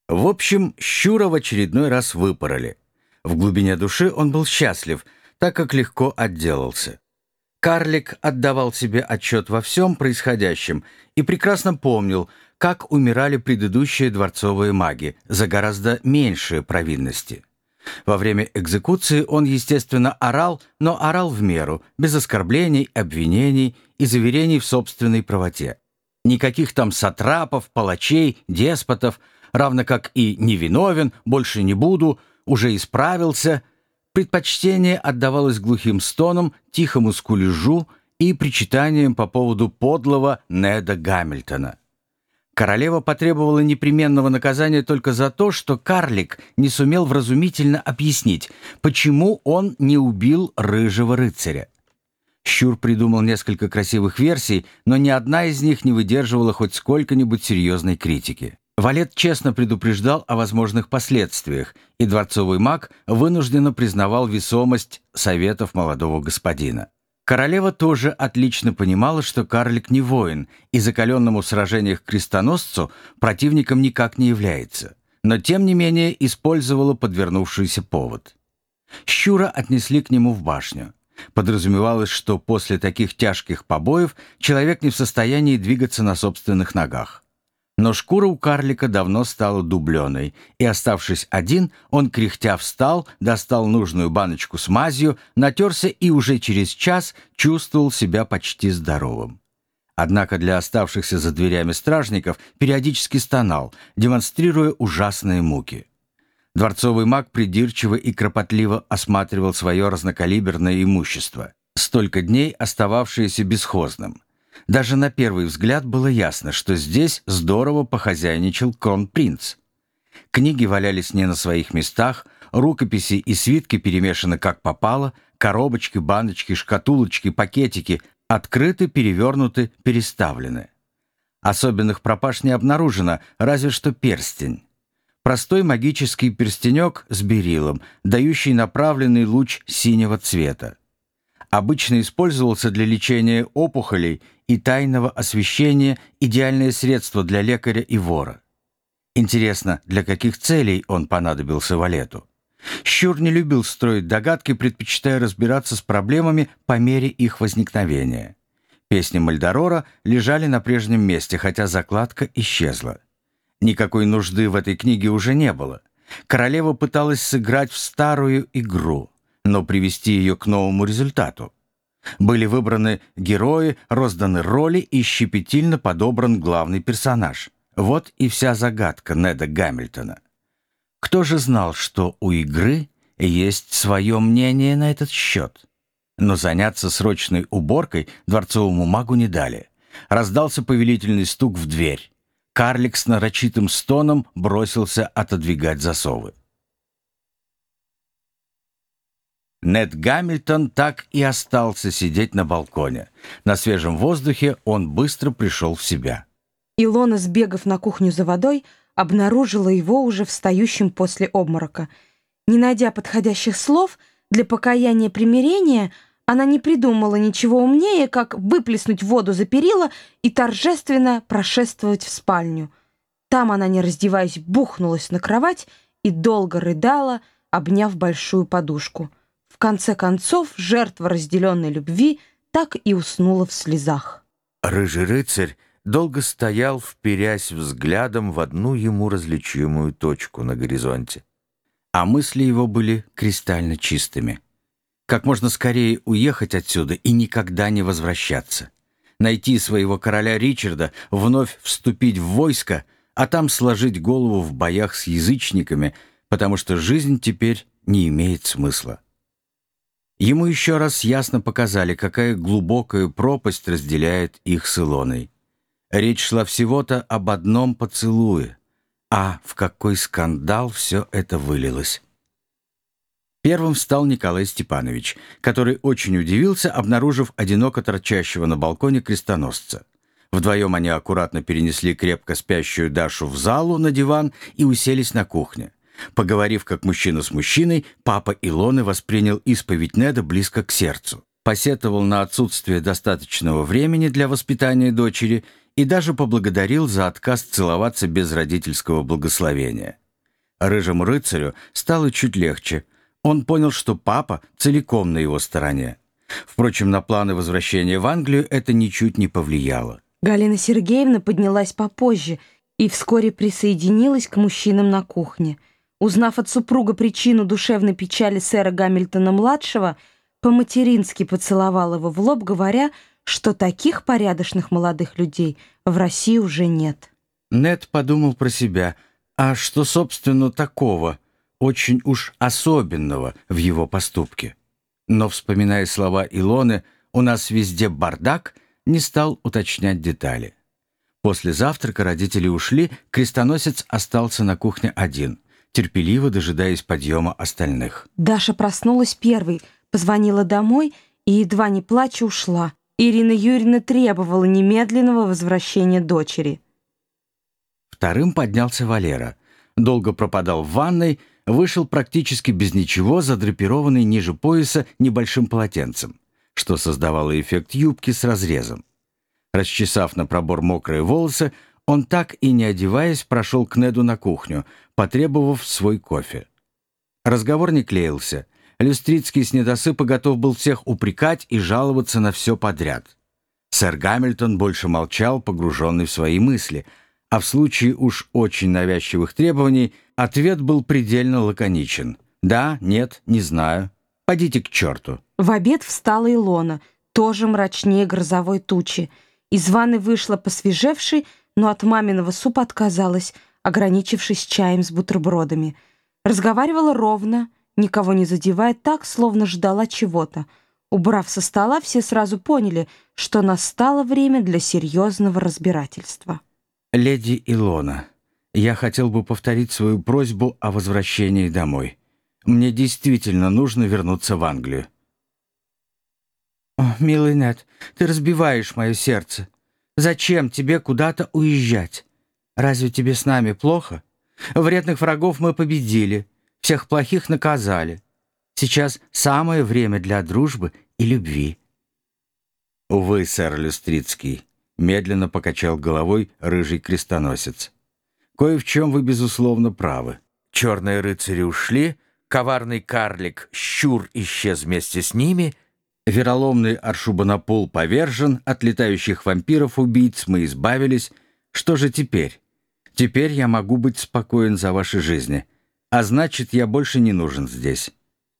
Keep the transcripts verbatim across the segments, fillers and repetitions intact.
В общем, Щура в очередной раз выпороли. В глубине души он был счастлив, так как легко отделался. Карлик отдавал себе отчет во всем происходящем и прекрасно помнил, как умирали предыдущие дворцовые маги за гораздо меньшие провинности. Во время экзекуции он, естественно, орал, но орал в меру, без оскорблений, обвинений и заверений в собственной правоте. Никаких там сатрапов, палачей, деспотов, равно как и невиновен, больше не буду, уже исправился. Предпочтение отдавалось глухим стонам, тихому скулежу и причитаниям по поводу подлого Неда Гамильтона. Королева потребовала непременного наказания только за то, что карлик не сумел вразумительно объяснить, почему он не убил рыжего рыцаря. Щур придумал несколько красивых версий, но ни одна из них не выдерживала хоть сколько-нибудь серьезной критики. Валет честно предупреждал о возможных последствиях, и дворцовый маг вынужденно признавал весомость советов молодого господина. Королева тоже отлично понимала, что карлик не воин, и закаленному в сражениях крестоносцу противником никак не является, но тем не менее использовала подвернувшийся повод. Щура отнесли к нему в башню. Подразумевалось, что после таких тяжких побоев человек не в состоянии двигаться на собственных ногах. Но шкура у карлика давно стала дубленой, и, оставшись один, он кряхтя встал, достал нужную баночку с мазью, натерся и уже через час чувствовал себя почти здоровым. Однако для оставшихся за дверями стражников периодически стонал, демонстрируя ужасные муки. Дворцовый маг придирчиво и кропотливо осматривал свое разнокалиберное имущество, столько дней остававшееся бесхозным. Даже на первый взгляд было ясно, что здесь здорово похозяйничал кронпринц. Книги валялись не на своих местах, рукописи и свитки перемешаны как попало, коробочки, баночки, шкатулочки, пакетики открыты, перевернуты, переставлены. Особенных пропаж не обнаружено, разве что перстень. Простой магический перстенек с берилом, дающий направленный луч синего цвета. Обычно использовался для лечения опухолей и тайного освещения, идеальное средство для лекаря и вора. Интересно, для каких целей он понадобился Валету? Щур не любил строить догадки, предпочитая разбираться с проблемами по мере их возникновения. Песни Мальдорора лежали на прежнем месте, хотя закладка исчезла. Никакой нужды в этой книге уже не было. Королева пыталась сыграть в старую игру, но привести ее к новому результату. Были выбраны герои, розданы роли и щепетильно подобран главный персонаж. Вот и вся загадка Неда Гамильтона. Кто же знал, что у игры есть свое мнение на этот счет? Но заняться срочной уборкой дворцовому магу не дали. Раздался повелительный стук в дверь. Карлик с нарочитым стоном бросился отодвигать засовы. Нед Гамильтон так и остался сидеть на балконе. На свежем воздухе он быстро пришел в себя. Илона, сбегав на кухню за водой, обнаружила его уже встающим после обморока. Не найдя подходящих слов для покаяния примирения, она не придумала ничего умнее, как выплеснуть воду за перила и торжественно прошествовать в спальню. Там она, не раздеваясь, бухнулась на кровать и долго рыдала, обняв большую подушку. В конце концов, жертва разделенной любви так и уснула в слезах. Рыжий рыцарь долго стоял, вперясь взглядом в одну ему различимую точку на горизонте. А мысли его были кристально чистыми. Как можно скорее уехать отсюда и никогда не возвращаться. Найти своего короля Ричарда, вновь вступить в войско, а там сложить голову в боях с язычниками, потому что жизнь теперь не имеет смысла. Ему еще раз ясно показали, какая глубокая пропасть разделяет их с Илоной. Речь шла всего-то об одном поцелуе. А в какой скандал все это вылилось. Первым встал Николай Степанович, который очень удивился, обнаружив одиноко торчащего на балконе крестоносца. Вдвоем они аккуратно перенесли крепко спящую Дашу в залу на диван и уселись на кухне. Поговорив как мужчина с мужчиной, папа Илоны воспринял исповедь Неда близко к сердцу. Посетовал на отсутствие достаточного времени для воспитания дочери и даже поблагодарил за отказ целоваться без родительского благословения. Рыжему рыцарю стало чуть легче. Он понял, что папа целиком на его стороне. Впрочем, на планы возвращения в Англию это ничуть не повлияло. Галина Сергеевна поднялась попозже и вскоре присоединилась к мужчинам на кухне. Узнав от супруга причину душевной печали сэра Гамильтона-младшего, по-матерински поцеловал его в лоб, говоря, что таких порядочных молодых людей в России уже нет. Нед подумал про себя, а что, собственно, такого, очень уж особенного в его поступке. Но, вспоминая слова Илоны «у нас везде бардак», не стал уточнять детали. После завтрака родители ушли, крестоносец остался на кухне один, терпеливо дожидаясь подъема остальных. Даша проснулась первой, позвонила домой и, едва не плача, ушла. Ирина Юрьевна требовала немедленного возвращения дочери. Вторым поднялся Валера. Долго пропадал в ванной, вышел практически без ничего, задрапированный ниже пояса небольшим полотенцем, что создавало эффект юбки с разрезом. Расчесав на пробор мокрые волосы, он так и не одеваясь прошел к Неду на кухню, потребовав свой кофе. Разговор не клеился. Люстрицкий с недосыпа готов был всех упрекать и жаловаться на все подряд. Сэр Гамильтон больше молчал, погруженный в свои мысли, а в случае уж очень навязчивых требований ответ был предельно лаконичен. «Да, нет, не знаю. Пойдите к черту». В обед встала Илона, тоже мрачнее грозовой тучи. Из ванны вышла посвежевшей, но от маминого супа отказалась, ограничившись чаем с бутербродами. Разговаривала ровно, никого не задевая, так, словно ждала чего-то. Убрав со стола, все сразу поняли, что настало время для серьезного разбирательства. «Леди Илона, я хотел бы повторить свою просьбу о возвращении домой. Мне действительно нужно вернуться в Англию». «О, милый Нед, ты разбиваешь мое сердце. Зачем тебе куда-то уезжать? Разве тебе с нами плохо? Вредных врагов мы победили, всех плохих наказали. Сейчас самое время для дружбы и любви». «Увы, сэр Люстрицкий», — медленно покачал головой рыжий крестоносец. «Кое в чем вы, безусловно, правы. Черные рыцари ушли, коварный карлик Щур исчез вместе с ними, вероломный Аршубанапул повержен, от летающих вампиров-убийц мы избавились. Что же теперь? Теперь я могу быть спокоен за ваши жизни, а значит, я больше не нужен здесь».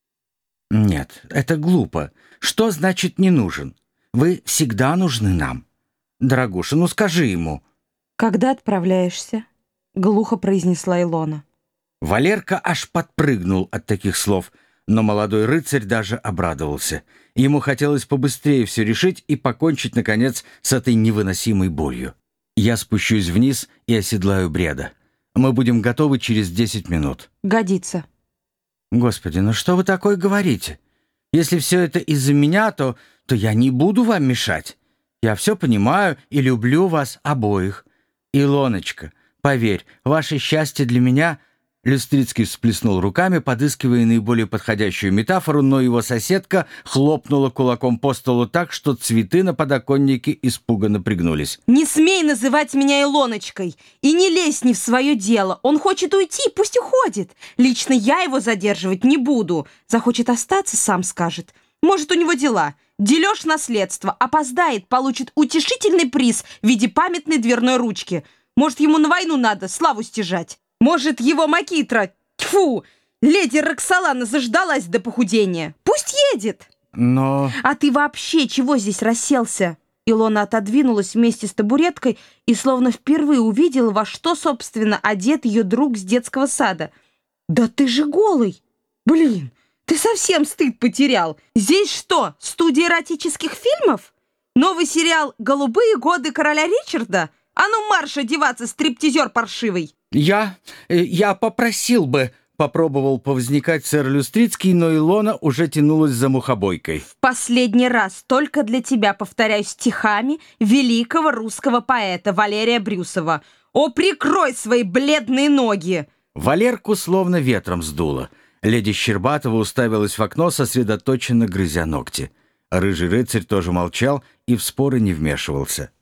«Нет, это глупо. Что значит «не нужен»? Вы всегда нужны нам. Дорогуша, ну скажи ему». «Когда отправляешься?» — глухо произнесла Илона. Валерка аж подпрыгнул от таких слов, но молодой рыцарь даже обрадовался. Ему хотелось побыстрее все решить и покончить, наконец, с этой невыносимой болью. «Я спущусь вниз и оседлаю Бреда. Мы будем готовы через десять минут». «Годится». «Господи, ну что вы такое говорите? Если все это из-за меня, то, то я не буду вам мешать. Я все понимаю и люблю вас обоих. Илоночка, поверь, ваше счастье для меня...» Люстрицкий всплеснул руками, подыскивая наиболее подходящую метафору, но его соседка хлопнула кулаком по столу так, что цветы на подоконнике испуганно пригнулись. «Не смей называть меня Илоночкой и не лезь не в свое дело. Он хочет уйти, пусть уходит. Лично я его задерживать не буду. Захочет остаться, сам скажет. Может, у него дела. Дележ наследства. Опоздает, получит утешительный приз в виде памятной дверной ручки. Может, ему на войну надо славу стяжать. Может, его макитра, тьфу, леди Роксолана заждалась до похудения. Пусть едет». «Но...» «А ты вообще чего здесь расселся?» Илона отодвинулась вместе с табуреткой и словно впервые увидела, во что, собственно, одет ее друг с детского сада. «Да ты же голый! Блин, ты совсем стыд потерял! Здесь что, студия эротических фильмов? Новый сериал «Голубые годы короля Ричарда»? А ну марш одеваться, стриптизер паршивый!» «Я... я попросил бы...» — попробовал повзникать сэр Люстрицкий, но Илона уже тянулась за мухобойкой. «В последний раз только для тебя повторяю стихами великого русского поэта Валерия Брюсова. О, прикрой свои бледные ноги!» Валерку словно ветром сдуло. Леди Щербатова уставилась в окно, сосредоточенно грызя ногти. Рыжий рыцарь тоже молчал и в споры не вмешивался.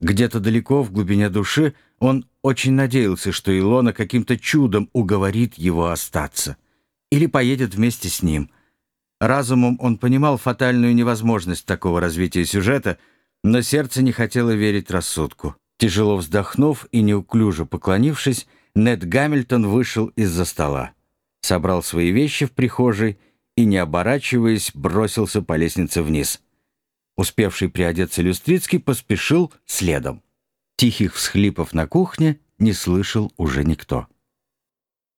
Где-то далеко, в глубине души, он очень надеялся, что Илона каким-то чудом уговорит его остаться. Или поедет вместе с ним. Разумом он понимал фатальную невозможность такого развития сюжета, но сердце не хотело верить рассудку. Тяжело вздохнув и неуклюже поклонившись, Нед Гамильтон вышел из-за стола, собрал свои вещи в прихожей и, не оборачиваясь, бросился по лестнице вниз. Успевший приодеться Люстрицкий поспешил следом. Тихих всхлипов на кухне не слышал уже никто.